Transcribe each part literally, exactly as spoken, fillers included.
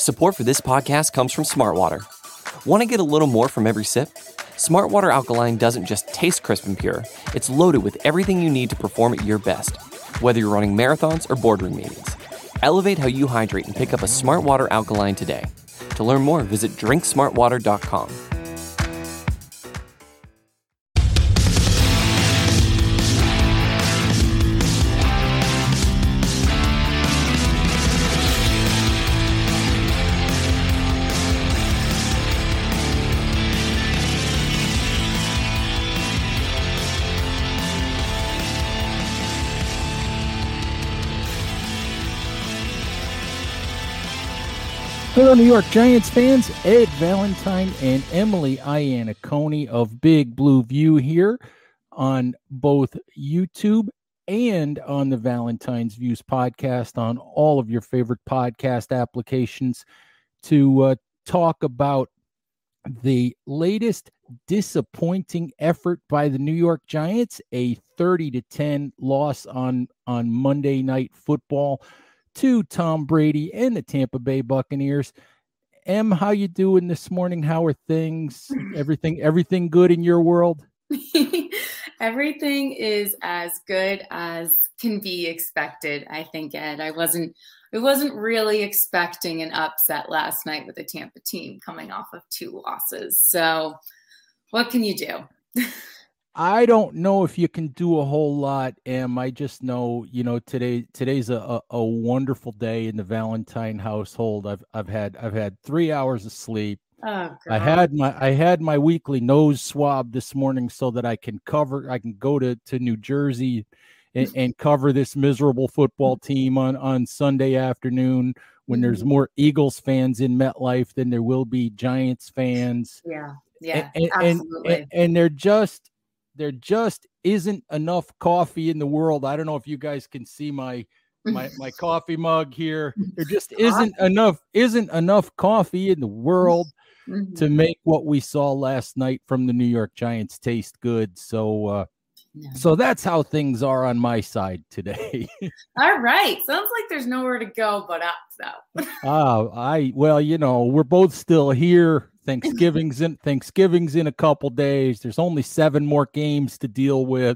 Support for this podcast comes from Smartwater. Want to get a little more from every sip? Smartwater Alkaline doesn't just taste crisp and pure, it's loaded with everything you need to perform at your best, whether you're running marathons or boardroom meetings. Elevate how you hydrate and pick up a Smartwater Alkaline today. To learn more, visit drink smart water dot com. Hello, New York Giants fans. Ed Valentine and Emily Iannacone of Big Blue View here on both YouTube and on the Valentine's Views podcast on all of your favorite podcast applications to uh, talk about the latest disappointing effort by the New York Giants, a thirty to ten loss on, on Monday Night Football to Tom Brady and the Tampa Bay Buccaneers. Em, how you doing this morning? How are things? Everything, everything good in your world? Everything is as good as can be expected, I think, Ed. I wasn't I wasn't really expecting an upset last night with the Tampa team coming off of two losses. So what can you do? I don't know if you can do a whole lot, Em. I just know, you know, today today's a, a, a wonderful day in the Valentine household. I've I've had I've had three hours of sleep. Oh, I had my I had my weekly nose swab this morning so that I can cover I can go to, to New Jersey and, and cover this miserable football team on, on Sunday afternoon when mm-hmm. there's more Eagles fans in MetLife than there will be Giants fans. Yeah, yeah, and, absolutely. And, and, and they're just There just isn't enough coffee in the world. I don't know if you guys can see my my my coffee mug here. There just isn't enough isn't enough coffee in the world mm-hmm. to make what we saw last night from the New York Giants taste good. So uh, yeah. so that's how things are on my side today. All right. Sounds like there's nowhere to go but up, though. uh, I well, you know, we're both still here. Thanksgiving's in Thanksgiving's in a couple days. There's only seven more games to deal with,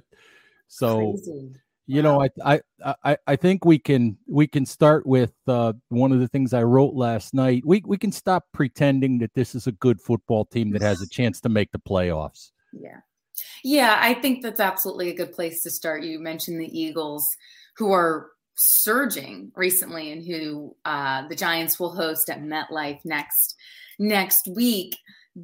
so Crazy. you wow. know I, I I I think we can we can start with uh, one of the things I wrote last night. We we can stop pretending that this is a good football team that has a chance to make the playoffs. Yeah, yeah, I think that's absolutely a good place to start. You mentioned the Eagles, who are surging recently, and who uh, the Giants will host at MetLife next. Next week.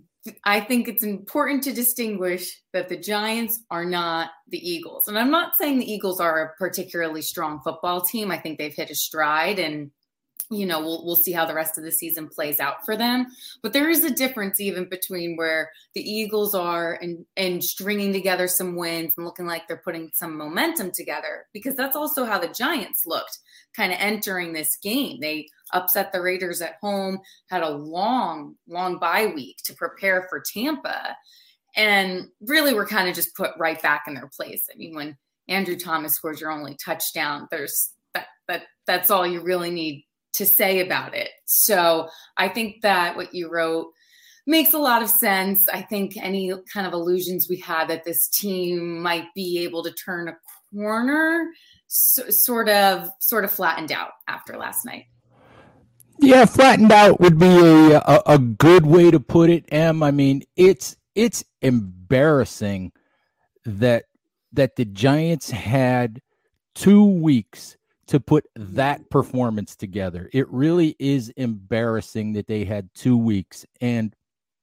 I think it's important to distinguish that the Giants are not the Eagles. And I'm not saying the Eagles are a particularly strong football team. I think they've hit a stride, and, you know, we'll we'll see how the rest of the season plays out for them. But there is a difference even between where the Eagles are and, and stringing together some wins and looking like they're putting some momentum together, because that's also how the Giants looked kind of entering this game. They upset the Raiders at home, had a long, long bye week to prepare for Tampa, and really were kind of just put right back in their place. I mean, when Andrew Thomas scores your only touchdown, there's that, that that's all you really need to say about it. So I think that what you wrote makes a lot of sense. I think any kind of illusions we had that this team might be able to turn a corner so, sort of sort of flattened out after last night. Yeah, flattened out would be a, a a good way to put it, Em. I mean, it's it's embarrassing that that the Giants had two weeks to put that performance together. It really is embarrassing that they had two weeks. And,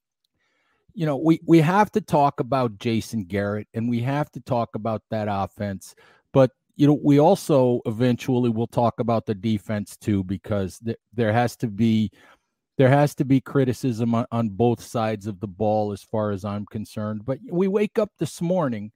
you know, we, we have to talk about Jason Garrett, and we have to talk about that offense. But, you know, we also eventually will talk about the defense too, because th- there has to be there has to be criticism on, on both sides of the ball as far as I'm concerned. But we wake up this morning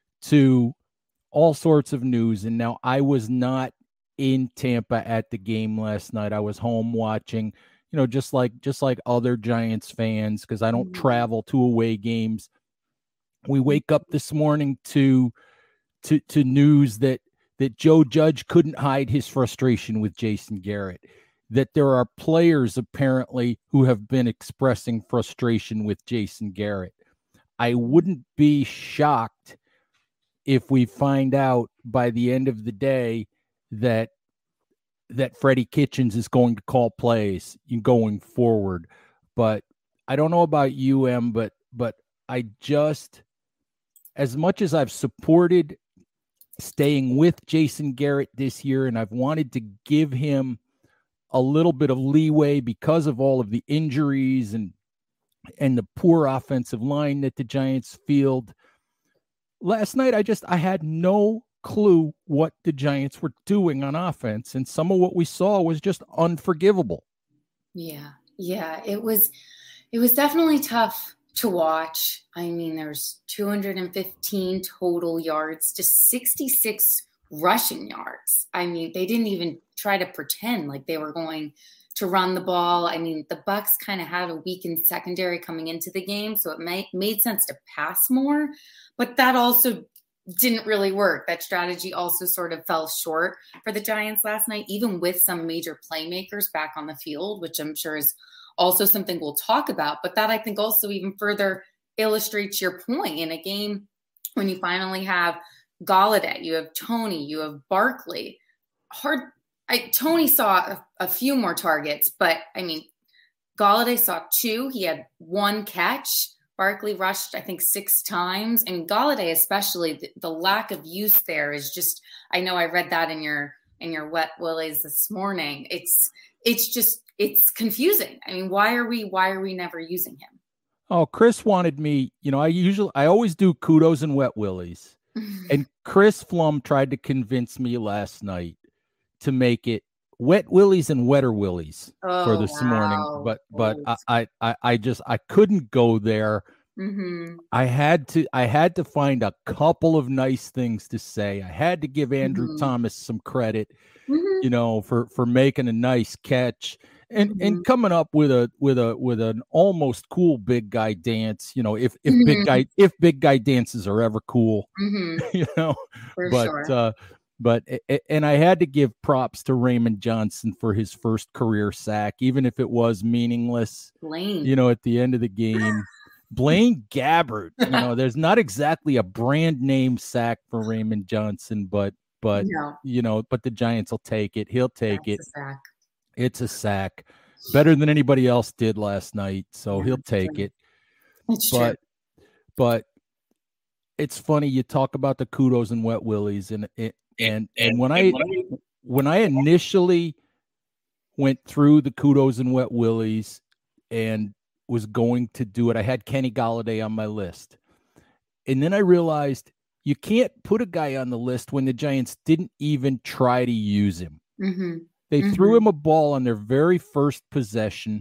to all sorts of news. And now I was not in Tampa at the game last night. I was home watching, you know, just like just like other Giants fans, because I don't travel to away games. We wake up this morning to to to news that that Joe Judge couldn't hide his frustration with Jason Garrett, that there are players apparently who have been expressing frustration with Jason Garrett. I wouldn't be shocked if we find out by the end of the day that that Freddie Kitchens is going to call plays going forward. But I don't know about you, Em, but but I just, as much as I've supported staying with Jason Garrett this year, and I've wanted to give him a little bit of leeway because of all of the injuries and and the poor offensive line that the Giants field, last night I just I had no clue what the Giants were doing on offense, and some of what we saw was just unforgivable. Yeah, yeah, it was it was definitely tough to watch. I mean, there's two hundred fifteen total yards to sixty-six rushing yards. I mean, they didn't even try to pretend like they were going to run the ball. I mean, the Bucs kind of had a weakened secondary coming into the game, so it may, made sense to pass more, but that also didn't really work. That strategy also sort of fell short for the Giants last night, even with some major playmakers back on the field, which I'm sure is also something we'll talk about. But that, I think, also even further illustrates your point in a game when you finally have Golladay, you have Tony, you have Barkley. Hard. I, Tony saw a, a few more targets, but I mean, Golladay saw two. He had one catch. Barkley rushed, I think, six times. And Golladay, especially, the, the lack of use there is just, I know I read that in your in your Wet Willies this morning. It's it's just, it's confusing. I mean, why are we why are we never using him? Oh, Chris wanted me, you know, I usually, I always do kudos and Wet Willies. And Chris Flum tried to convince me last night to make it Wet Willies and Wetter Willies oh, for this wow. morning. But, but oh. I, I, I just, I couldn't go there. Mm-hmm. I had to, I had to find a couple of nice things to say. I had to give Andrew mm-hmm. Thomas some credit, mm-hmm. you know, for, for making a nice catch. And mm-hmm. and coming up with a with a with an almost cool big guy dance, you know, if if mm-hmm. big guy if big guy dances are ever cool, mm-hmm. you know, for but sure. uh, but and I had to give props to Raymond Johnson for his first career sack, even if it was meaningless. Blaine, you know, at the end of the game, Blaine Gabbert, you know, there's not exactly a brand name sack for Raymond Johnson, but but no. you know, but the Giants will take it. He'll take That's it. A sack. It's a sack, better than anybody else did last night, so yeah, he'll take true. it. It's but, true. but it's funny you talk about the kudos and Wet Willies, and and and, and when I when I initially went through the kudos and Wet Willies and was going to do it, I had Kenny Golladay on my list, and then I realized you can't put a guy on the list when the Giants didn't even try to use him. Mm-hmm. They mm-hmm. threw him a ball on their very first possession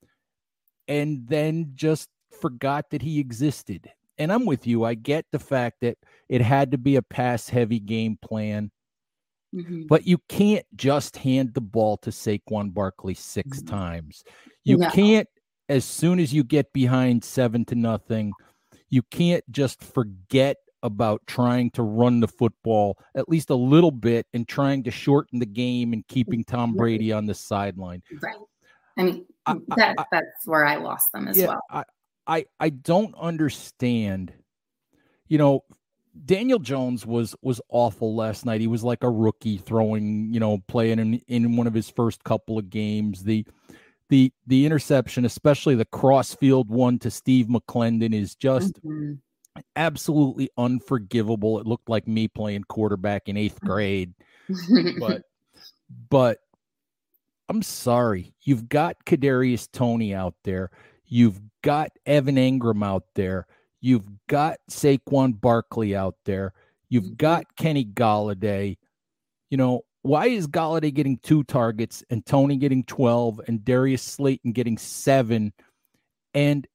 and then just forgot that he existed. And I'm with you. I get the fact that it had to be a pass-heavy game plan, mm-hmm. but you can't just hand the ball to Saquon Barkley six mm-hmm. times. You no. can't, as soon as you get behind seven to nothing, you can't just forget about trying to run the football at least a little bit and trying to shorten the game and keeping Tom Brady on the sideline. Right. I mean, I, that, I, that's where I lost them as yeah, well. I, I, I don't understand. You know, Daniel Jones was was awful last night. He was like a rookie throwing, you know, playing in, in one of his first couple of games. The the the interception, especially the cross-field one to Steve McClendon, is just mm-hmm. absolutely unforgivable. It looked like me playing quarterback in eighth grade. but but I'm sorry. You've got Kadarius Toney out there. You've got Evan Engram out there. You've got Saquon Barkley out there. You've got Kenny Golladay. You know, why is Golladay getting two targets and Toney getting twelve and Darius Slayton getting seven? And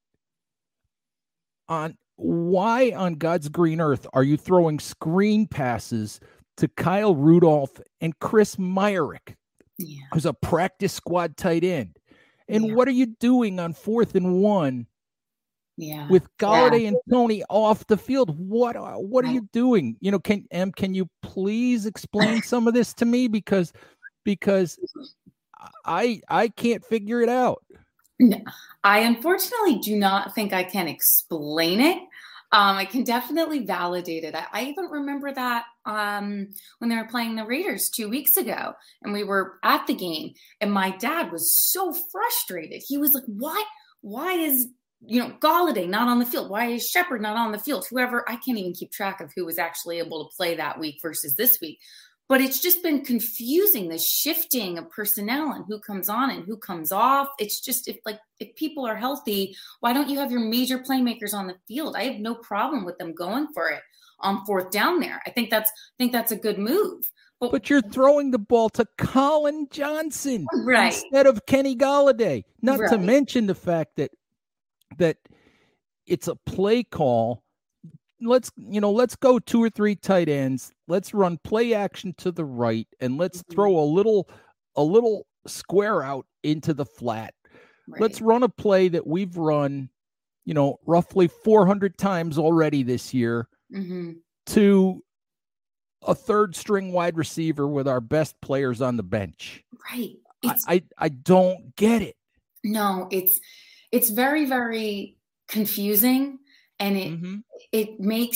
on why on God's green earth are you throwing screen passes to Kyle Rudolph and Chris Myarick, yeah. who's a practice squad tight end? And yeah. what are you doing on fourth and one yeah. with Golladay yeah. and Toney off the field? What are, what are you doing? You know, can Em, can you please explain some of this to me? Because because I I can't figure it out. No, I unfortunately do not think I can explain it. Um, I can definitely validate it. I, I even remember that um, when they were playing the Raiders two weeks ago, and we were at the game, and my dad was so frustrated. He was like, "What? Why is you know Golladay not on the field? Why is Shepard not on the field? Whoever I can't even keep track of who was actually able to play that week versus this week." But it's just been confusing, the shifting of personnel and who comes on and who comes off. It's just if like if people are healthy, why don't you have your major playmakers on the field? I have no problem with them going for it on fourth down there. I think that's I think that's a good move. But, but you're throwing the ball to Colin Johnson right. instead of Kenny Golladay. Not right. to mention the fact that that it's a play call. Let's, you know, let's go two or three tight ends. Let's run play action to the right, and let's mm-hmm. throw a little, a little square out into the flat. Right. Let's run a play that we've run, you know, roughly four hundred times already this year mm-hmm. to a third string wide receiver with our best players on the bench. Right. I, I, I don't get it. No, it's, it's very, very confusing. And it mm-hmm. it makes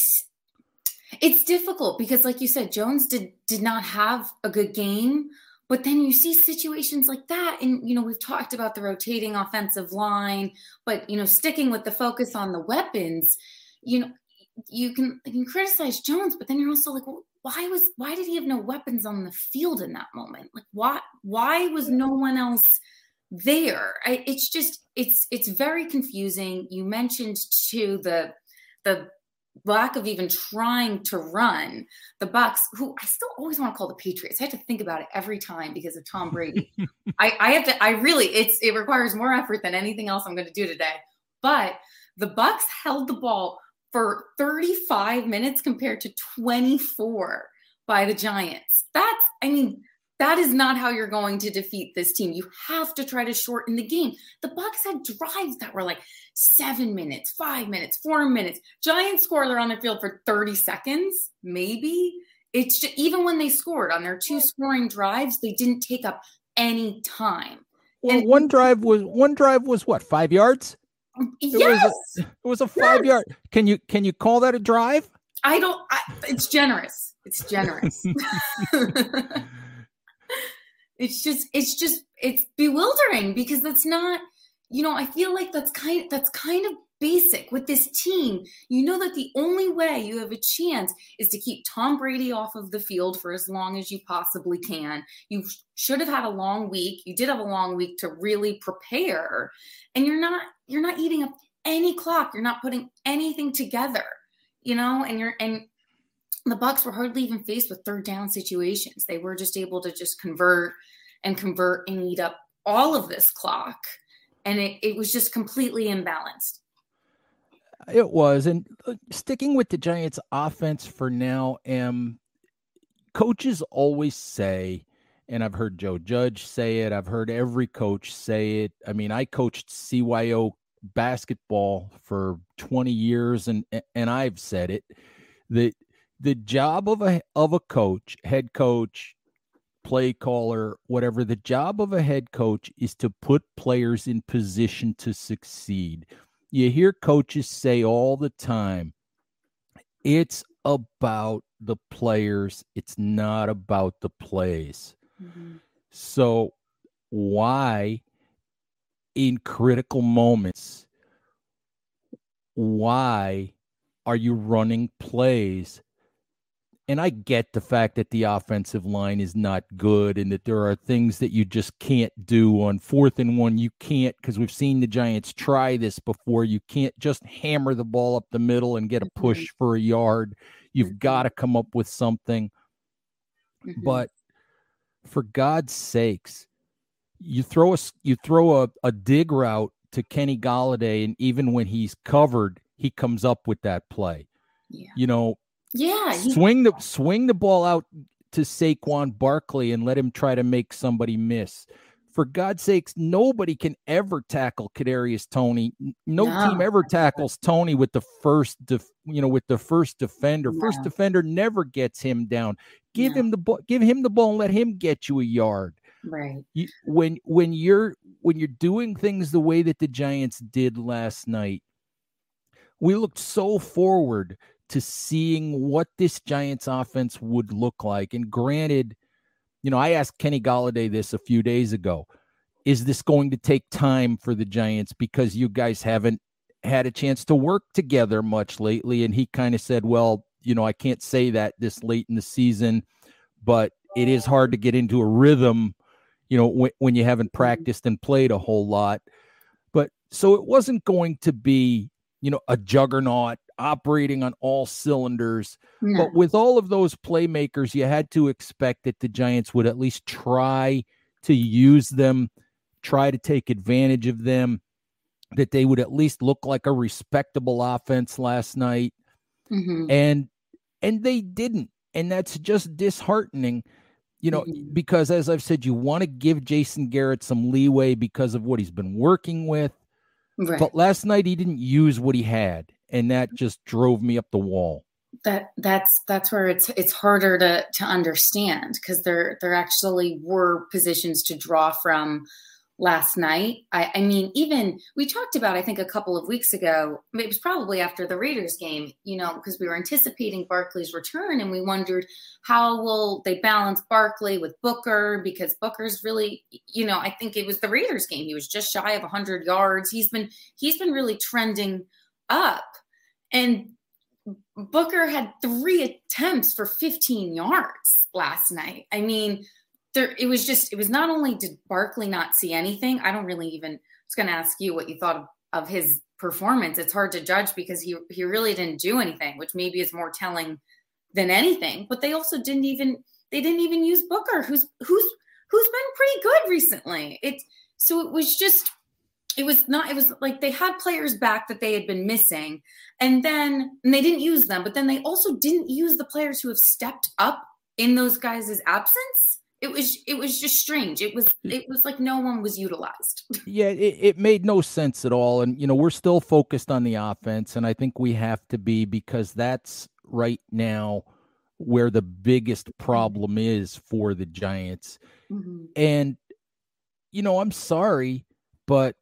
it's difficult because, like you said, Jones did did not have a good game. But then you see situations like that, and you know we've talked about the rotating offensive line, but you know sticking with the focus on the weapons. You know you can you can criticize Jones, but then you're also like, well, why was why did he have no weapons on the field in that moment? Like why why was no one else there? I, it's just it's it's very confusing. You mentioned too the the lack of even trying to run. The Bucs, who I still always want to call the Patriots. I have to think about it every time because of Tom Brady. I, I have to I really it's it requires more effort than anything else I'm going to do today. But the Bucs held the ball for thirty-five minutes compared to twenty-four by the Giants. That's I mean That is not how you're going to defeat this team. You have to try to shorten the game. The Bucs had drives that were like seven minutes, five minutes, four minutes. Giants score, they're on the field for thirty seconds, maybe. It's just, even when they scored on their two scoring drives, they didn't take up any time. Well, and one drive was one drive was what, five yards? Yes, it was a, it was a five yes. yard. Can you can you call that a drive? I don't. I, it's generous. It's generous. It's just, it's just, it's bewildering because that's not, you know, I feel like that's kind, that's kind of basic with this team. You know that the only way you have a chance is to keep Tom Brady off of the field for as long as you possibly can. You should have had a long week. You did have a long week to really prepare, and you're not, you're not eating up any clock. You're not putting anything together, you know, and you're, and the Bucs were hardly even faced with third down situations. They were just able to just convert and convert and eat up all of this clock. And it, it was just completely imbalanced. It was. And sticking with the Giants offense for now, um, coaches always say, and I've heard Joe Judge say it, I've heard every coach say it. I mean, I coached C Y O basketball for twenty years, and and I've said it, that the job of a of a coach, head coach, play caller, whatever, the job of a head coach is to put players in position to succeed. You hear coaches say all the time, it's about the players, it's not about the plays. Mm-hmm. So why, in critical moments, why are you running plays? And I get the fact that the offensive line is not good and that there are things that you just can't do on fourth and one. You can't, because we've seen the Giants try this before. You can't just hammer the ball up the middle and get a push for a yard. You've mm-hmm. got to come up with something. Mm-hmm. But for God's sakes, you throw a, you throw a, a dig route to Kenny Golladay, and even when he's covered, he comes up with that play. Yeah. You know, Yeah, he, swing the swing the ball out to Saquon Barkley and let him try to make somebody miss. For God's sakes, nobody can ever tackle Kadarius Toney. No, no team ever tackles Toney with the first, def, you know, with the first defender. No. First defender never gets him down. Give no. him the ball. Give him the ball and let him get you a yard. Right. You, when when you're when you're doing things the way that the Giants did last night, we looked so forward to seeing what this Giants offense would look like. And granted, you know, I asked Kenny Golladay this a few days ago. Is this going to take time for the Giants because you guys haven't had a chance to work together much lately? And he kind of said, well, you know, I can't say that this late in the season, but it is hard to get into a rhythm, you know, when, when you haven't practiced and played a whole lot. But so it wasn't going to be, you know, a juggernaut operating on all cylinders. No. But with all of those playmakers, you had to expect that the Giants would at least try to use them, try to take advantage of them, that they would at least look like a respectable offense last night. Mm-hmm. And and they didn't. And that's just disheartening, you know, mm-hmm. because as I've said, you want to give Jason Garrett some leeway because of what he's been working with. Right. But last night he didn't use what he had, and that just drove me up the wall. That that's that's where it's it's harder to to understand, because there there actually were positions to draw from last night. I, I mean, even we talked about, I think a couple of weeks ago, it was probably after the Raiders game, you know, because we were anticipating Barkley's return, and we wondered how will they balance Barkley with Booker, because Booker's really, you know, I think it was the Raiders game. He was just shy of one hundred yards. He's been he's been really trending up, and Booker had three attempts for fifteen yards last night. I mean, there, it was just, it was not only did Barkley not see anything. I don't really even, I was going to ask you what you thought of, of his performance. It's hard to judge because he, he really didn't do anything, which maybe is more telling than anything. But they also didn't even, they didn't even use Booker, who's, who's, who's been pretty good recently. It, so it was just, it was not, it was like they had players back that they had been missing, and then and they didn't use them, but then they also didn't use the players who have stepped up in those guys' absence. It was, it was just strange. It was, it was like no one was utilized. Yeah, it, it made no sense at all. And, you know, we're still focused on the offense, and I think we have to be, because that's right now where the biggest problem is for the Giants. Mm-hmm. And, you know, I'm sorry, but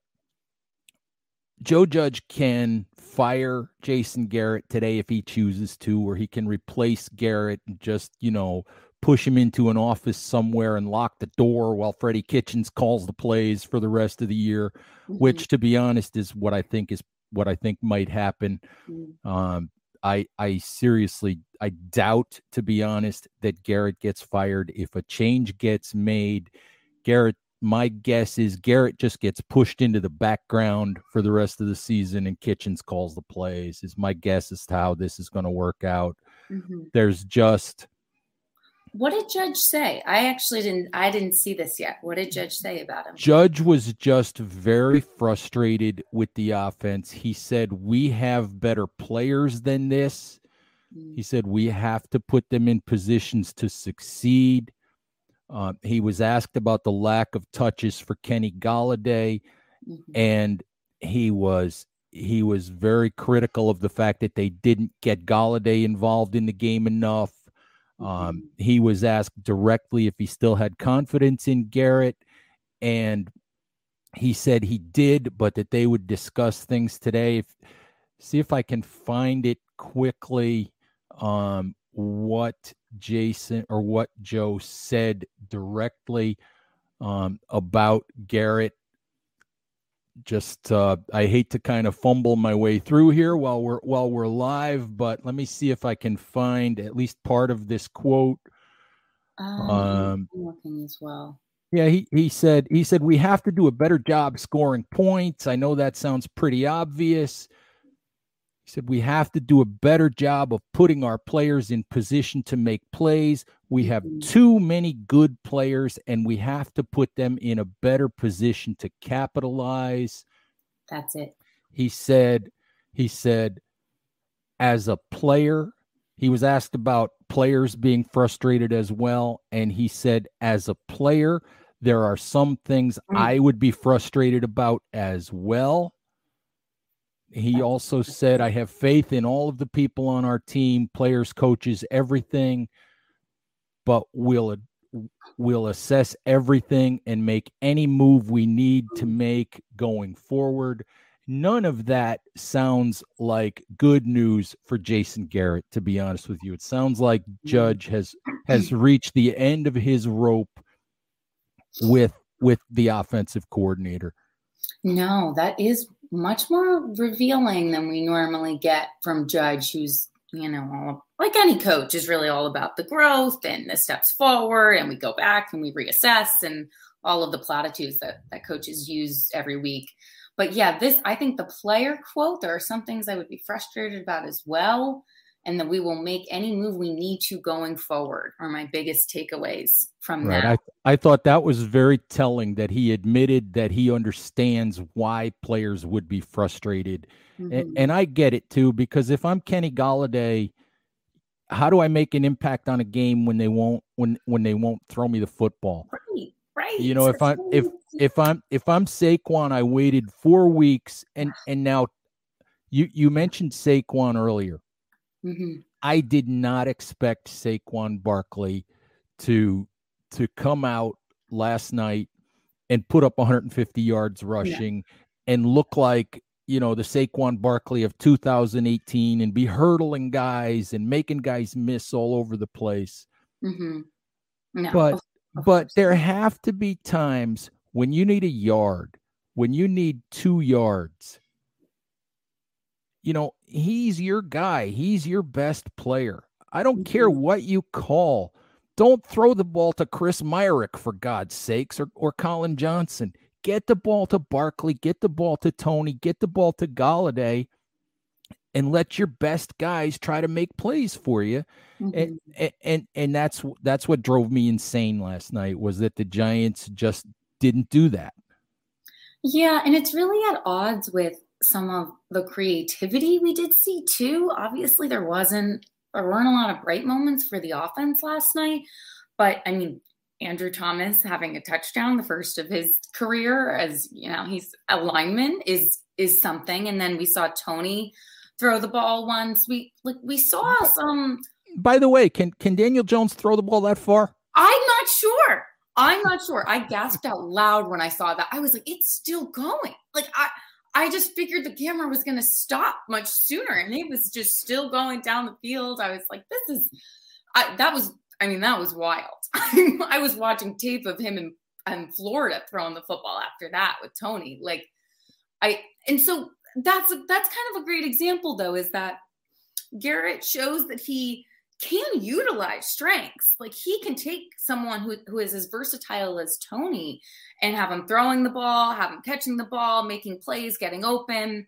Joe Judge can fire Jason Garrett today if he chooses to, or he can replace Garrett and just, you know, push him into an office somewhere and lock the door while Freddie Kitchens calls the plays for the rest of the year, mm-hmm. which, to be honest, is what I think is what I think might happen. Mm-hmm. Um, I, I seriously, I doubt, to be honest, that Garrett gets fired. If a change gets made, Garrett, my guess is Garrett just gets pushed into the background for the rest of the season and Kitchens calls the plays, is my guess as to how this is going to work out. Mm-hmm. There's just... What did Judge say? I actually didn't, I didn't see this yet. What did Judge say about him? Judge was just very frustrated with the offense. He said, we have better players than this. Mm-hmm. He said, we have to put them in positions to succeed. Uh, he was asked about the lack of touches for Kenny Golladay, mm-hmm. and he was he was very critical of the fact that they didn't get Golladay involved in the game enough. Mm-hmm. Um, he was asked directly if he still had confidence in Garrett, and he said he did, but that they would discuss things today. If, see if I can find it quickly. Um, what Jason or what Joe said directly um, about Garrett. Just uh, I hate to kind of fumble my way through here while we're while we're live, but let me see if I can find at least part of this quote. Um, um I'm looking as well. Yeah, he he said he said we have to do a better job scoring points. I know that sounds pretty obvious. He said, we have to do a better job of putting our players in position to make plays. We have too many good players, and we have to put them in a better position to capitalize. That's it. He said, he said, as a player, he was asked about players being frustrated as well. And he said, as a player, there are some things mm. I would be frustrated about as well. He also said, I have faith in all of the people on our team, players, coaches, everything, but we'll we'll assess everything and make any move we need to make going forward. None of that sounds like good news for Jason Garrett, to be honest with you. It sounds like Judge has has reached the end of his rope with with the offensive coordinator. No, that is much more revealing than we normally get from Judge, who's, you know, all, like any coach, is really all about the growth and the steps forward, and we go back and we reassess and all of the platitudes that, that coaches use every week. But yeah, this, I think the player quote, there are some things I would be frustrated about as well, and that we will make any move we need to going forward are my biggest takeaways from right. that. I, I thought that was very telling that he admitted that he understands why players would be frustrated. Mm-hmm. And, and I get it too, because if I'm Kenny Golladay, how do I make an impact on a game when they won't, when, when they won't throw me the football? Right, right. You know, if I, if, if I'm, if I'm Saquon, I waited four weeks and, and now you, you mentioned Saquon earlier. Mm-hmm. I did not expect Saquon Barkley to to come out last night and put up one hundred fifty yards rushing yeah. and look like, you know, the Saquon Barkley of two thousand eighteen and be hurdling guys and making guys miss all over the place. Mm-hmm. No, but but there have to be times when you need a yard, when you need two yards. You know, he's your guy. He's your best player. I don't care what you call. Don't throw the ball to Chris Myrick, for God's sakes, or, or Colin Johnson. Get the ball to Barkley. Get the ball to Tony. Get the ball to Golladay, and let your best guys try to make plays for you. Mm-hmm. And, and and that's that's what drove me insane last night, was that the Giants just didn't do that. Yeah, and it's really at odds with some of the creativity we did see too. Obviously, there wasn't, there weren't a lot of bright moments for the offense last night, but I mean, Andrew Thomas having a touchdown, the first of his career, as you know, he's a lineman, is is something. And then we saw Tony throw the ball once. We like we saw some. By the way, can can Daniel Jones throw the ball that far? I'm not sure. I'm not sure. I gasped out loud when I saw that. I was like, it's still going. Like I. I just figured the camera was going to stop much sooner, and it was just still going down the field. I was like, this is, I, that was, I mean, that was wild. I was watching tape of him in, in Florida throwing the football after that with Tony. Like I, and so that's, that's kind of a great example though, is that Garrett shows that he can utilize strengths. Like he can take someone who, who is as versatile as Tony and have him throwing the ball, have him catching the ball, making plays, getting open.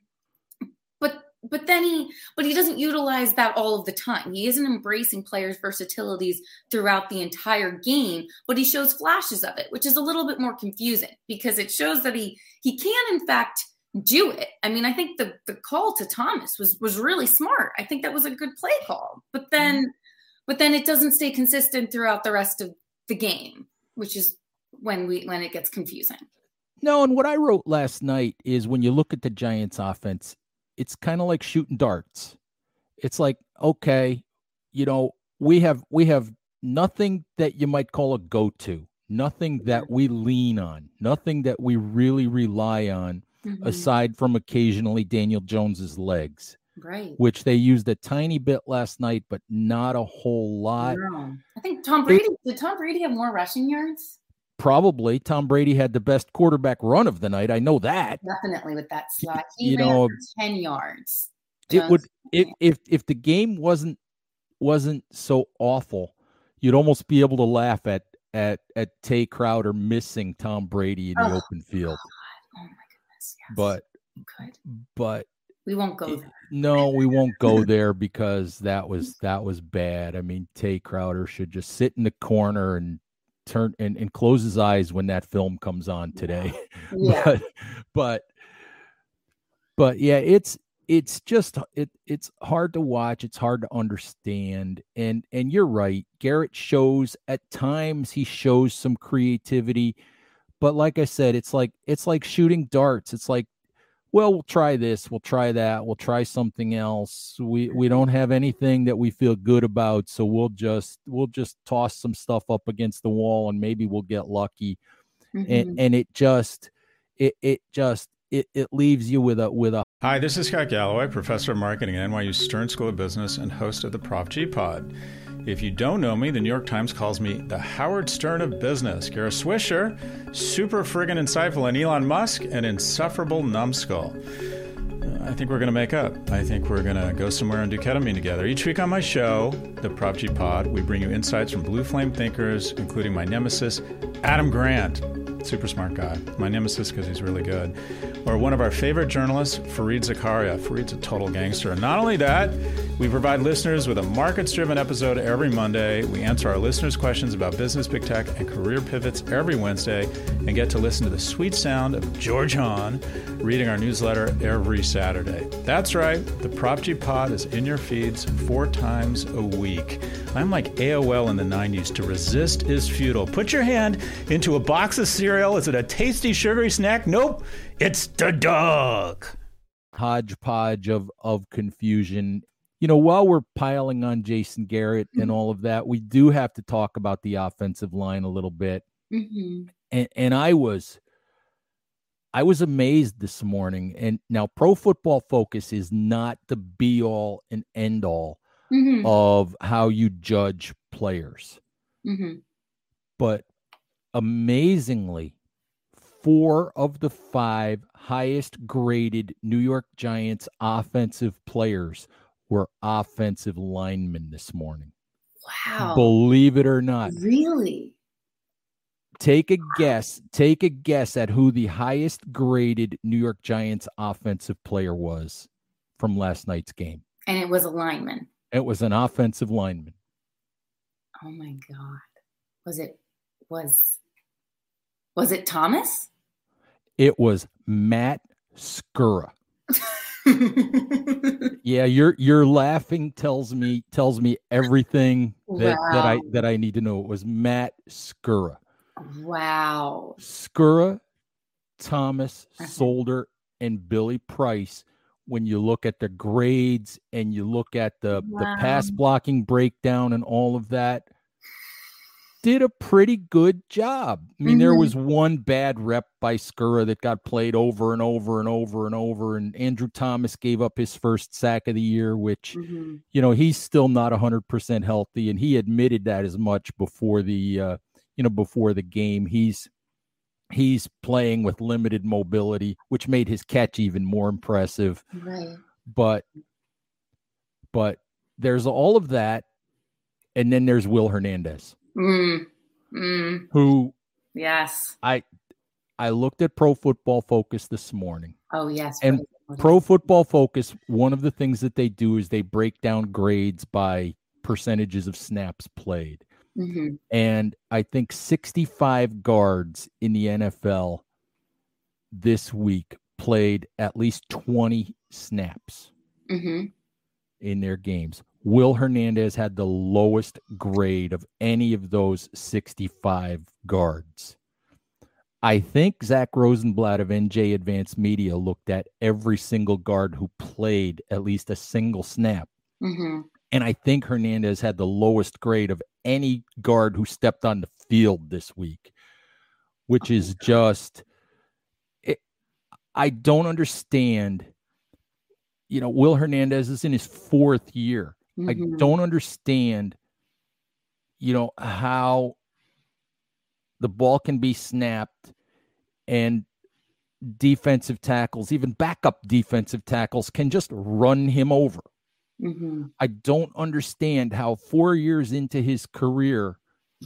But but then he but he doesn't utilize that all of the time. He isn't embracing players' versatilities throughout the entire game, but he shows flashes of it, which is a little bit more confusing because it shows that he he can in fact do it. I mean, I think the the call to Thomas was was really smart. I think that was a good play call. But then mm-hmm. but then it doesn't stay consistent throughout the rest of the game, which is when we when it gets confusing. No, and what I wrote last night is when you look at the Giants offense, it's kind of like shooting darts. It's like, okay, you know, we have we have nothing that you might call a go-to, nothing that we lean on, nothing that we really rely on, mm-hmm. aside from occasionally Daniel Jones's legs. Right. Which they used a tiny bit last night, but not a whole lot. No. I think Tom Brady, it, did Tom Brady have more rushing yards? Probably. Tom Brady had the best quarterback run of the night. I know that. Definitely with that slot. He you ran know, ten yards. It Jones would if, if if the game wasn't wasn't so awful, you'd almost be able to laugh at at at Tay Crowder missing Tom Brady in the oh, open field. God. Oh my goodness. Yes. But Good. but we won't go there. No, we won't go there because that was that was bad. I mean, Tay Crowder should just sit in the corner and turn and, and close his eyes when that film comes on today. Yeah. but but but yeah, it's it's just it it's hard to watch, it's hard to understand. And and you're right. Garrett shows at times he shows some creativity, but like I said, it's like it's like shooting darts. It's like well, we'll try this, we'll try that, we'll try something else. We we don't have anything that we feel good about, so we'll just we'll just toss some stuff up against the wall and maybe we'll get lucky. Mm-hmm. And and it just it it just it, it leaves you with a with a Hi, this is Scott Galloway, professor of marketing at N Y U Stern School of Business and host of the Prop G Pod. If you don't know me, the New York Times calls me the Howard Stern of business. Kara Swisher, super friggin' insightful, and Elon Musk, an insufferable numbskull. I think we're going to make up. I think we're going to go somewhere and do ketamine together. Each week on my show, the Prop G Pod, we bring you insights from blue flame thinkers, including my nemesis, Adam Grant. Super smart guy. My nemesis because he's really good. Or one of our favorite journalists, Fareed Zakaria. Fareed's a total gangster. And not only that, we provide listeners with a markets-driven episode every Monday. We answer our listeners' questions about business, big tech, and career pivots every Wednesday, and get to listen to the sweet sound of George Hahn reading our newsletter every Saturday. That's right. The Prop G Pod is in your feeds four times a week. I'm like A O L in the nineties. To resist is futile. Put your hand into a box of cereal. Is it a tasty, sugary snack? Nope. It's the dog. Hodgepodge of, of confusion. You know, while we're piling on Jason Garrett and all of that, we do have to talk about the offensive line a little bit. Mm-hmm. And and I was I was amazed this morning. And now Pro Football Focus is not the be all and end all mm-hmm. of how you judge players. Mm-hmm. But amazingly, four of the five highest graded New York Giants offensive players were offensive linemen this morning. Wow. Believe it or not. Really? Take a guess. Take a guess at who the highest graded New York Giants offensive player was from last night's game. And it was a lineman. It was an offensive lineman. Oh my God. Was it was was it Thomas? It was Matt Skura. Yeah, your your laughing tells me tells me everything that, wow. that I that I need to know. It was Matt Skura. Wow. Skura, Thomas, okay. Solder, and Billy Price. When you look at the grades and you look at the, wow. the pass blocking breakdown and all of that, did a pretty good job. I mean, mm-hmm. there was one bad rep by Skura that got played over and over and over and over. And Andrew Thomas gave up his first sack of the year, which, mm-hmm. you know, he's still not one hundred percent healthy. And he admitted that as much before the, uh, you know, before the game. He's he's playing with limited mobility, which made his catch even more impressive. Right. But, but there's all of that. And then there's Will Hernandez. Mm, mm. Who yes I I looked at Pro Football Focus this morning. Oh yes. And right. Pro Football Focus, one of the things that they do is they break down grades by percentages of snaps played. Mm-hmm. And I think sixty-five guards in the N F L this week played at least twenty snaps mm-hmm. in their games. Will Hernandez had the lowest grade of any of those sixty-five guards. I think Zach Rosenblatt of N J Advanced Media looked at every single guard who played at least a single snap. Mm-hmm. And I think Hernandez had the lowest grade of any guard who stepped on the field this week, which is just, it, I don't understand. You know, Will Hernandez is in his fourth year. Mm-hmm. I don't understand, you know, how the ball can be snapped and defensive tackles, even backup defensive tackles, can just run him over. Mm-hmm. I don't understand how four years into his career,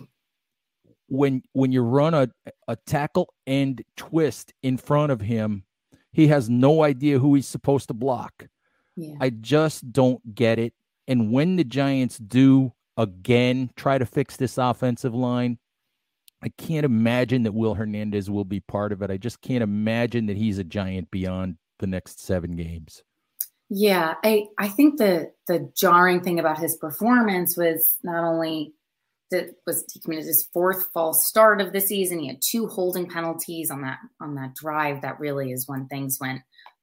when when you run a, a tackle and twist in front of him, he has no idea who he's supposed to block. Yeah. I just don't get it. And when the Giants do again try to fix this offensive line, I can't imagine that Will Hernandez will be part of it. I just can't imagine that he's a Giant beyond the next seven games. Yeah, I, I think the the jarring thing about his performance was not only that was he committed his fourth false start of the season. He had two holding penalties on that on that drive. That really is when things went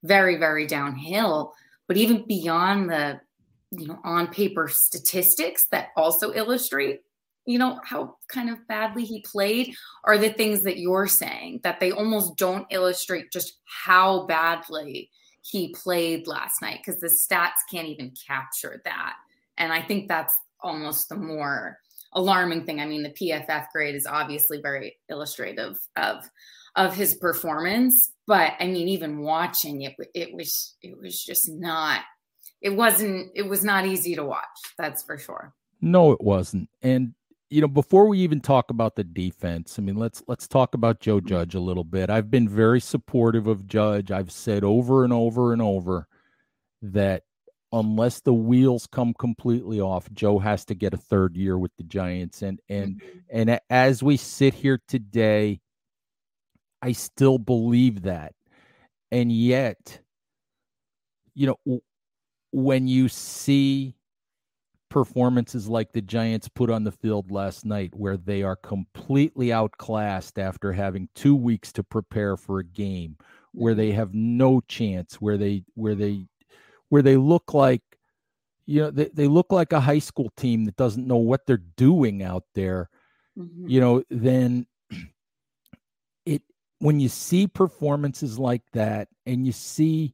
very, very downhill. But even beyond the, you know, on paper statistics that also illustrate, you know, how kind of badly he played are the things that you're saying, that they almost don't illustrate just how badly he played last night, because the stats can't even capture that. And I think that's almost the more alarming thing. I mean, the P F F grade is obviously very illustrative of of his performance, but I mean, even watching it, it was it was just not. It wasn't. It was not easy to watch. That's for sure. No, it wasn't. And you know, before we even talk about the defense, I mean, let's let's talk about Joe Judge a little bit. I've been very supportive of Judge. I've said over and over and over that unless the wheels come completely off, Joe has to get a third year with the Giants. And and and as we sit here today, I still believe that. And yet, you know, when you see performances like the Giants put on the field last night, where they are completely outclassed after having two weeks to prepare for a game, where they have no chance, where they where they where they look like, you know, they, they look like a high school team that doesn't know what they're doing out there, mm-hmm. you know, then it when you see performances like that and you see,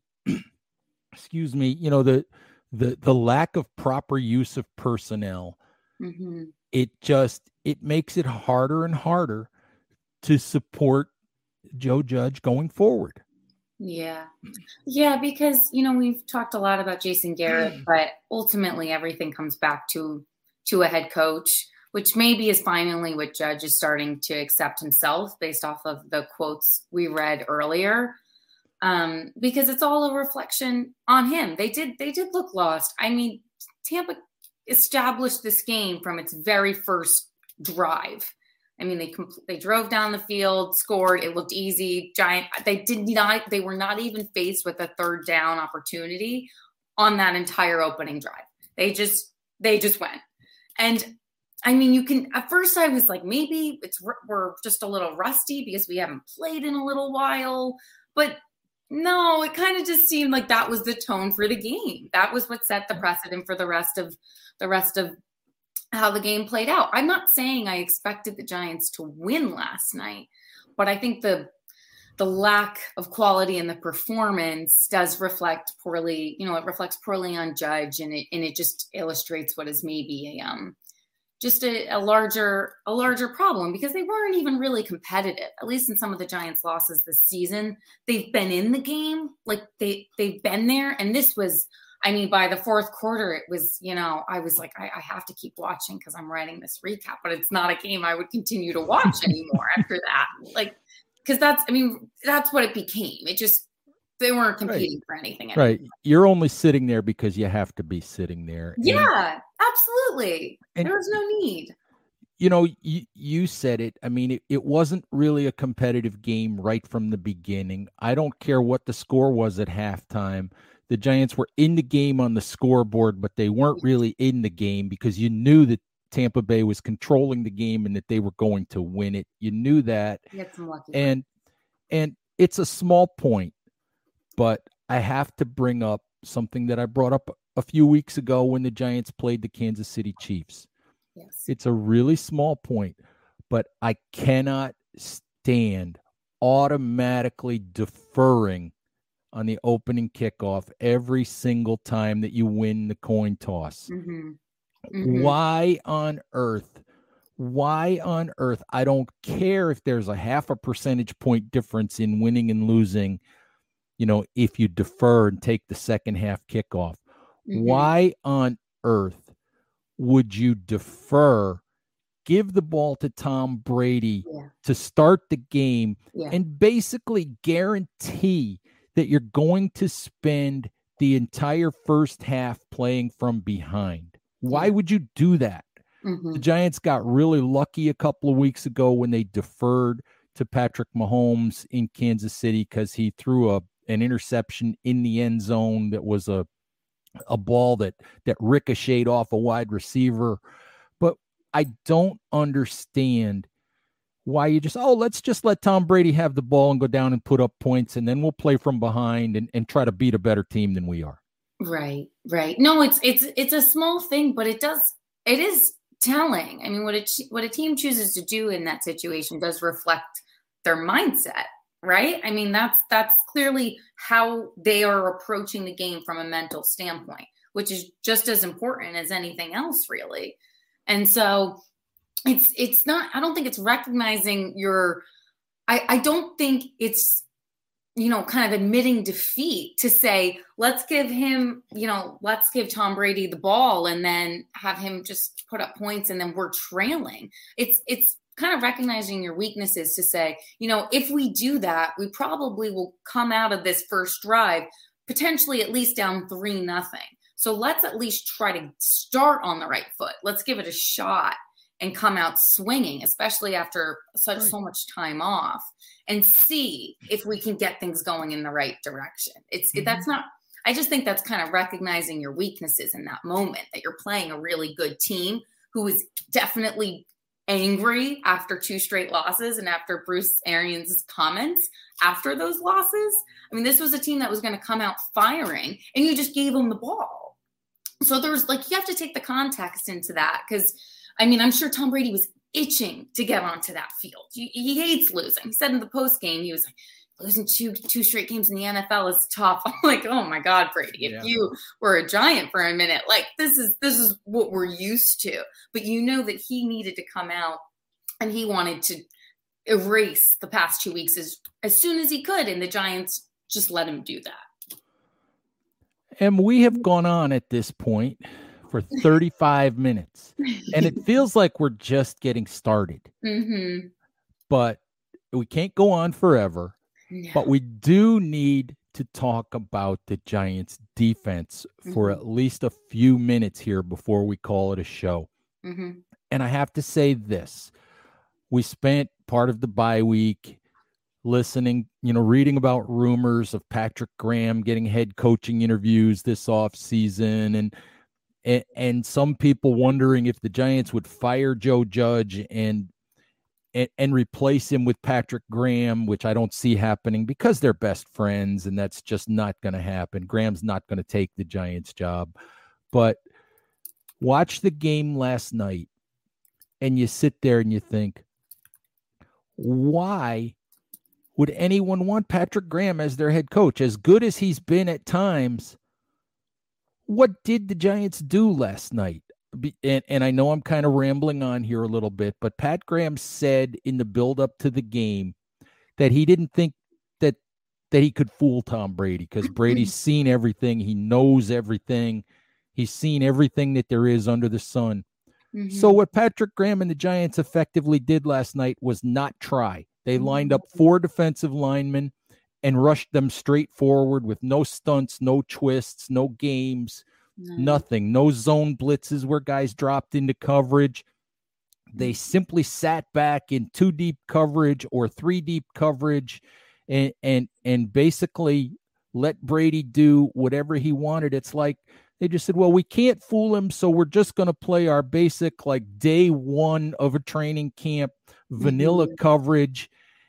excuse me, you know, the The the lack of proper use of personnel, mm-hmm. it just, it makes it harder and harder to support Joe Judge going forward. Yeah. Yeah, because, you know, we've talked a lot about Jason Garrett, but ultimately everything comes back to, to a head coach, which maybe is finally what Judge is starting to accept himself based off of the quotes we read earlier. Um, because it's all a reflection on him. They did, they did look lost. I mean, Tampa established this game from its very first drive. I mean, they compl- they drove down the field, scored. It looked easy. Giant. They did not. They were not even faced with a third down opportunity on that entire opening drive. They just, they just went. And I mean, you can. At first, I was like, maybe it's we're just a little rusty because we haven't played in a little while, but. No, it kind of just seemed like that was the tone for the game. That was what set the precedent for the rest of the rest of how the game played out. I'm not saying I expected the Giants to win last night, but I think the the lack of quality in the performance does reflect poorly. You know, it reflects poorly on Judge, and it and it just illustrates what is maybe a um just a, a larger a larger problem, because they weren't even really competitive, at least in some of the Giants' losses this season. They've been in the game, like they, they've been there. And this was, I mean, by the fourth quarter, it was, you know, I was like, I, I have to keep watching because I'm writing this recap, but it's not a game I would continue to watch anymore after that. Like, because that's, I mean, that's what it became. It just, they weren't competing right. for anything anymore. Right. You're only sitting there because you have to be sitting there. Yeah, and, absolutely. And, there was no need. You know, you, you said it. I mean, it, it wasn't really a competitive game right from the beginning. I don't care what the score was at halftime. The Giants were in the game on the scoreboard, but they weren't really in the game because you knew that Tampa Bay was controlling the game and that they were going to win it. You knew that. You had some lucky and, and it's a small point. But I have to bring up something that I brought up a few weeks ago when the Giants played the Kansas City Chiefs. Yes. It's a really small point, but I cannot stand automatically deferring on the opening kickoff every single time that you win the coin toss. Mm-hmm. Mm-hmm. Why on earth? Why on earth? I don't care if there's a half a percentage point difference in winning and losing. You know, if you defer and take the second half kickoff, mm-hmm. why on earth would you defer, give the ball to Tom Brady yeah. to start the game yeah. and basically guarantee that you're going to spend the entire first half playing from behind? Why yeah. would you do that? Mm-hmm. The Giants got really lucky a couple of weeks ago when they deferred to Patrick Mahomes in Kansas City because he threw a an interception in the end zone that was a a ball that that ricocheted off a wide receiver. But I don't understand why you just, oh, let's just let Tom Brady have the ball and go down and put up points, and then we'll play from behind and, and try to beat a better team than we are. Right, right. No, it's it's it's a small thing, but it does it is telling. I mean, what a what a team chooses to do in that situation does reflect their mindset, right? I mean, that's that's clearly how they are approaching the game from a mental standpoint, which is just as important as anything else, really. And so it's it's not, I don't think it's recognizing your, I, I don't think it's, you know, kind of admitting defeat to say, let's give him, you know, let's give Tom Brady the ball and then have him just put up points and then we're trailing. It's, it's kind of recognizing your weaknesses to say, you know, if we do that, we probably will come out of this first drive, potentially at least down three, nothing. So let's at least try to start on the right foot. Let's give it a shot and come out swinging, especially after such right. so much time off, and see if we can get things going in the right direction. It's mm-hmm. that's not, I just think that's kind of recognizing your weaknesses in that moment, that you're playing a really good team who is definitely angry after two straight losses and after Bruce Arians' comments after those losses. I mean, this was a team that was going to come out firing and you just gave them the ball. So there's like, you have to take the context into that, because I mean, I'm sure Tom Brady was itching to get onto that field. He, he hates losing. He said in the post game, he was like, losing two two straight games in the N F L is tough. I'm like, oh my God, Brady, if yeah. you were a Giant for a minute, like this is this is what we're used to. But you know that he needed to come out and he wanted to erase the past two weeks as, as soon as he could. And the Giants just let him do that. And we have gone on at this point for thirty-five minutes, and it feels like we're just getting started. Mm-hmm. But we can't go on forever. No. But we do need to talk about the Giants defense for mm-hmm. at least a few minutes here before we call it a show. Mm-hmm. And I have to say this. We spent part of the bye week listening, you know, reading about rumors of Patrick Graham getting head coaching interviews this offseason, and And, and some people wondering if the Giants would fire Joe Judge and, and and replace him with Patrick Graham, which I don't see happening because they're best friends, and that's just not going to happen. Graham's not going to take the Giants job. But watch the game last night, and you sit there and you think, why would anyone want Patrick Graham as their head coach? As good as he's been at times, what did the Giants do last night? And, and I know I'm kind of rambling on here a little bit, but Pat Graham said in the build-up to the game that he didn't think that that he could fool Tom Brady because Brady's seen everything. He knows everything. He's seen everything that there is under the sun. Mm-hmm. So what Patrick Graham and the Giants effectively did last night was not try. They lined up four defensive linemen and rushed them straight forward with no stunts, no twists, no games, no. nothing. No zone blitzes where guys dropped into coverage. They simply sat back in two deep coverage or three deep coverage and and and basically let Brady do whatever he wanted. It's like they just said, well, we can't fool him, so we're just going to play our basic, like, day one of a training camp, vanilla mm-hmm. coverage.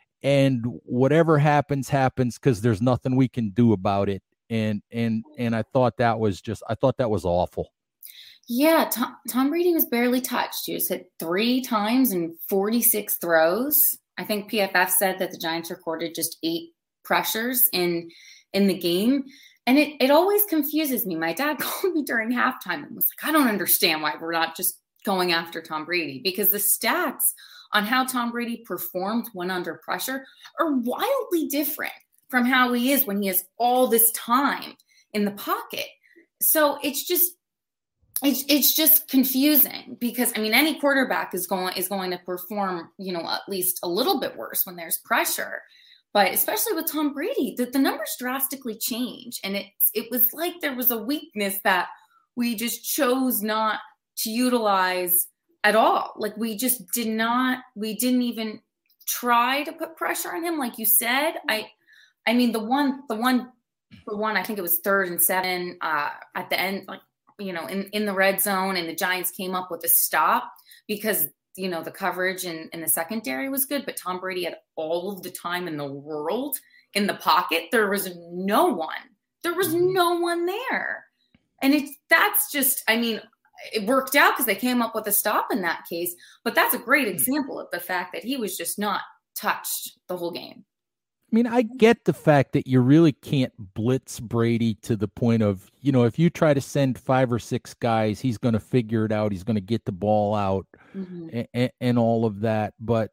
And whatever happens, happens because there's nothing we can do about it. And and and I thought that was just, I thought that was awful. Yeah, Tom, Tom Brady was barely touched. He was hit three times in forty-six throws. I think P F F said that the Giants recorded just eight pressures in in the game. And it, it always confuses me. My dad called me during halftime and was like, I don't understand why we're not just going after Tom Brady, because the stats on how Tom Brady performed when under pressure are wildly different from how he is when he has all this time in the pocket. So it's just, it's, it's just confusing because, I mean, any quarterback is going, is going to perform, you know, at least a little bit worse when there's pressure, but especially with Tom Brady, the, the numbers drastically change. And it, it was like there was a weakness that we just chose not to utilize at all. Like we just did not, we didn't even try to put pressure on him. Like you said, I, I mean, the one, the one, the one, I think it was third and seven uh, at the end, like, you know, in, in the red zone, and the Giants came up with a stop because you know, the coverage in, in the secondary was good, but Tom Brady had all of the time in the world in the pocket. There was no one. There was no one there. And it's, that's just, I mean, it worked out because they came up with a stop in that case, but that's a great example of the fact that he was just not touched the whole game. I mean, I get the fact that you really can't blitz Brady to the point of, you know, if you try to send five or six guys, he's going to figure it out. He's going to get the ball out mm-hmm. and, and all of that. But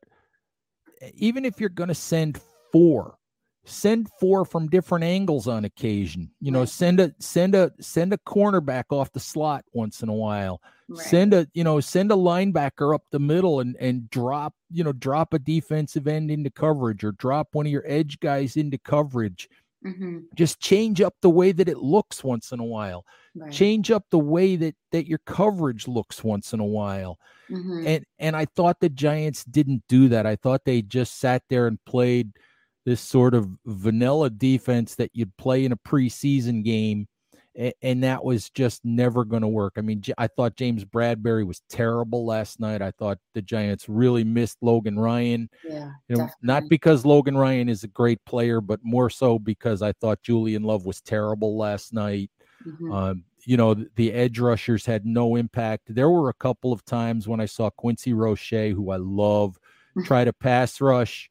even if you're going to send four, send four from different angles on occasion. You know, right. send a send a send a cornerback off the slot once in a while. Right. Send a you know send a linebacker up the middle and and drop you know drop a defensive end into coverage, or drop one of your edge guys into coverage. Mm-hmm. Just change up the way that it looks once in a while. Right. Change up the way that that your coverage looks once in a while. Mm-hmm. And and I thought the Giants didn't do that. I thought they just sat there and played this sort of vanilla defense that you'd play in a preseason game, and, and that was just never going to work. I mean, I thought James Bradberry was terrible last night. I thought the Giants really missed Logan Ryan. Yeah, you know, not because Logan Ryan is a great player, but more so because I thought Julian Love was terrible last night. Mm-hmm. Um, you know, the, the edge rushers had no impact. There were a couple of times when I saw Quincy Roche, who I love, try to pass rush,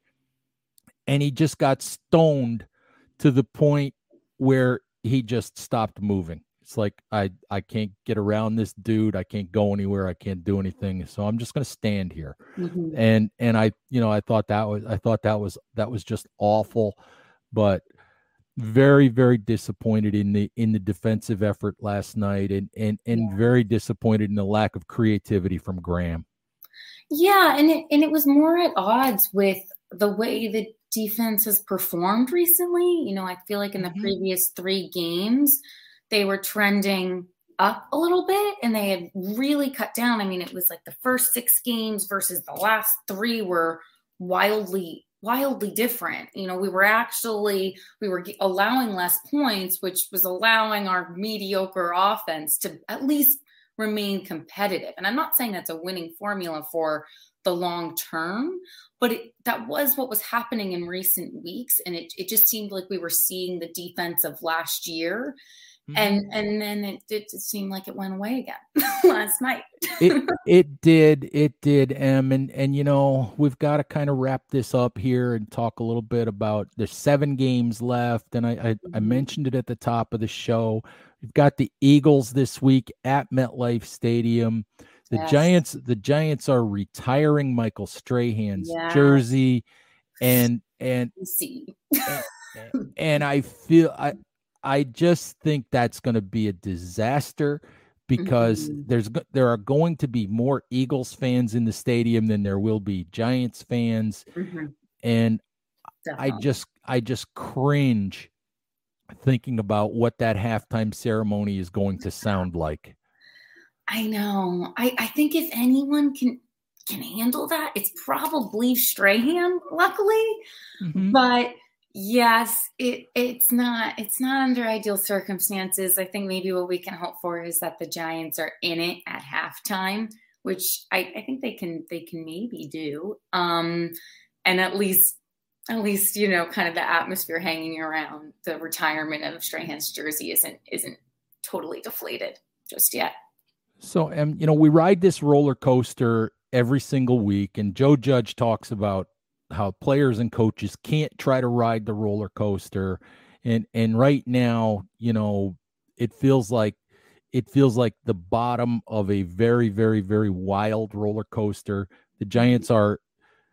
and he just got stoned to the point where he just stopped moving. It's like, I, I can't get around this dude. I can't go anywhere. I can't do anything. So I'm just going to stand here. Mm-hmm. And, and I, you know, I thought that was, I thought that was, that was just awful, but very, very disappointed in the, in the defensive effort last night, and, and, and yeah. very disappointed in the lack of creativity from Graham. Yeah. And it, and it was more at odds with the way that defense has performed recently. You know, I feel like in the mm-hmm. previous three games, they were trending up a little bit, and they had really cut down. I mean, it was like the first six games versus the last three were wildly, wildly different. You know, we were actually, we were allowing less points, which was allowing our mediocre offense to at least remain competitive. And I'm not saying that's a winning formula for the long term, but it, that was what was happening in recent weeks. And it, it just seemed like we were seeing the defense of last year. Mm-hmm. And and then it, it seemed like it went away again last night. it it did. It did, Em. And, and, you know, we've got to kind of wrap this up here and talk a little bit about there's seven games left. And I, I, mm-hmm. I mentioned it at the top of the show. We've got the Eagles this week at MetLife Stadium. The yes. Giants, the Giants are retiring Michael Strahan's yeah. jersey, and and, and and I feel I I just think that's going to be a disaster, because mm-hmm. there's there are going to be more Eagles fans in the stadium than there will be Giants fans, mm-hmm. and Definitely. I just I just cringe thinking about what that halftime ceremony is going to sound like. I know. I, I think if anyone can can handle that, it's probably Strahan, luckily. Mm-hmm. But yes, it it's not it's not under ideal circumstances. I think maybe what we can hope for is that the Giants are in it at halftime, which I, I think they can they can maybe do. Um, and at least at least, you know, kind of the atmosphere hanging around the retirement of Strahan's jersey isn't isn't totally deflated just yet. So, um, you know, we ride this roller coaster every single week, and Joe Judge talks about how players and coaches can't try to ride the roller coaster. And, and right now, you know, it feels like, it feels like the bottom of a very, very, very wild roller coaster. The Giants are,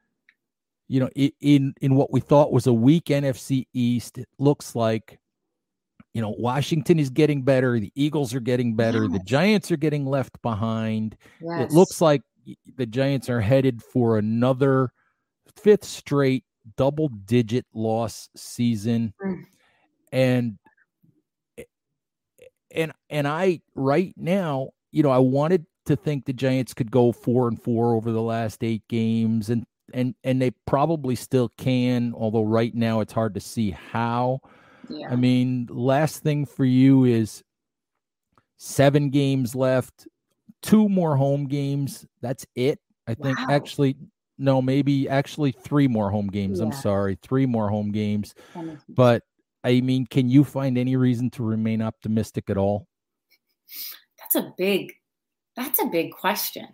you know, in, in what we thought was a weak N F C East, it looks like, you know, Washington is getting better. The Eagles are getting better. Yes. The Giants are getting left behind. Yes. It looks like the Giants are headed for another fifth straight double-digit loss season. Mm. And, and, and I, right now, you know, I wanted to think the Giants could go four and four over the last eight games, and, and, and they probably still can, although right now it's hard to see how. Yeah. I mean, last thing for you is seven games left, two more home games. That's it. I think Wow. actually, no, maybe actually three more home games. Yeah. I'm sorry, three more home games. That But I mean, can you find any reason to remain optimistic at all? That's a big, that's a big question.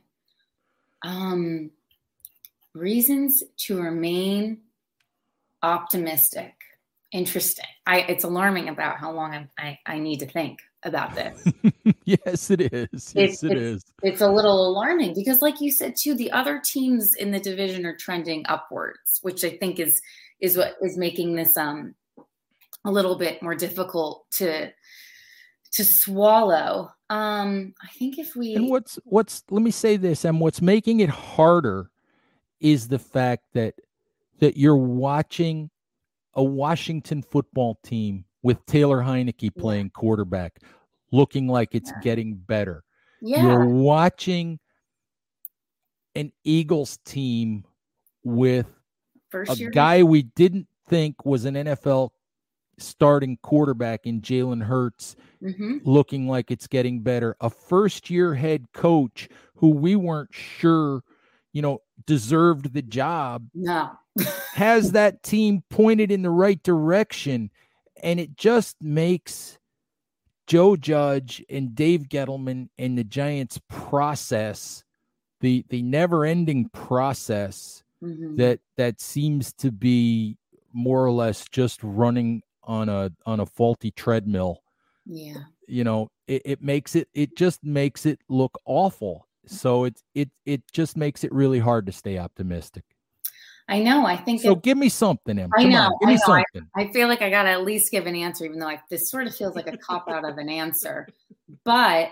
Um, reasons to remain optimistic. Interesting. I, it's alarming about how long I'm, I, I need to think about this. Yes, it is. Yes, It's, it it's, is. It's a little alarming because, like you said, too, the other teams in the division are trending upwards, which I think is is what is making this um a little bit more difficult to to swallow. Um, I think if we and what's what's let me say this, and what's making it harder is the fact that that you're watching a Washington football team with Taylor Heineke playing yeah. quarterback, looking like it's yeah. getting better. Yeah. You're watching an Eagles team with First a year. guy we didn't think was an N F L starting quarterback in Jalen Hurts, mm-hmm. looking like it's getting better. A first-year head coach who we weren't sure, you know, deserved the job. No. has that team pointed in the right direction, and it just makes Joe Judge and Dave Gettleman and the Giants process, the the never-ending process mm-hmm. that that seems to be more or less just running on a on a faulty treadmill. Yeah. You know, it, it makes it it just makes it look awful. So it it it just makes it really hard to stay optimistic. I know. I think so. It, give me something, Em. I Come know. on, give me I know. something. I, I feel like I got to at least give an answer, even though I, this sort of feels like a cop out of an answer. But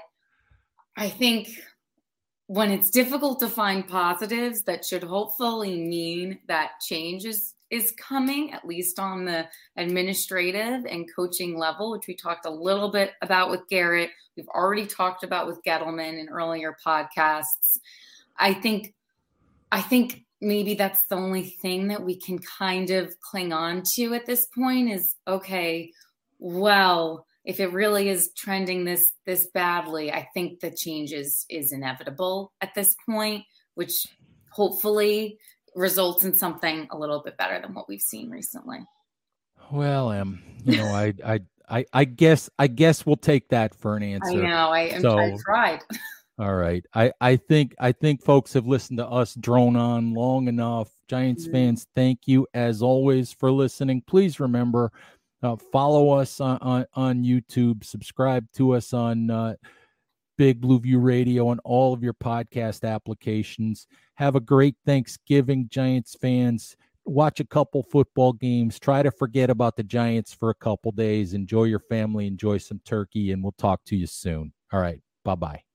I think when it's difficult to find positives, that should hopefully mean that change is, is coming, at least on the administrative and coaching level, which we talked a little bit about with Garrett. We've already talked about with Gettleman in earlier podcasts. I think, I think maybe that's the only thing that we can kind of cling on to at this point is, okay, well, if it really is trending this, this badly, I think the change is, is inevitable at this point, which hopefully results in something a little bit better than what we've seen recently. Well, um, you know, I, I, I, I guess, I guess we'll take that for an answer. I know. I, so, I tried. All right. I, I think, I think folks have listened to us drone on long enough. Giants mm-hmm. fans, thank you as always for listening. Please remember, uh, follow us on, on, on YouTube, subscribe to us on, uh, Big Blue View Radio and all of your podcast applications. Have a great Thanksgiving, Giants fans. Watch a couple football games. Try to forget about the Giants for a couple days. Enjoy your family. Enjoy some turkey, and we'll talk to you soon. All right. Bye-bye.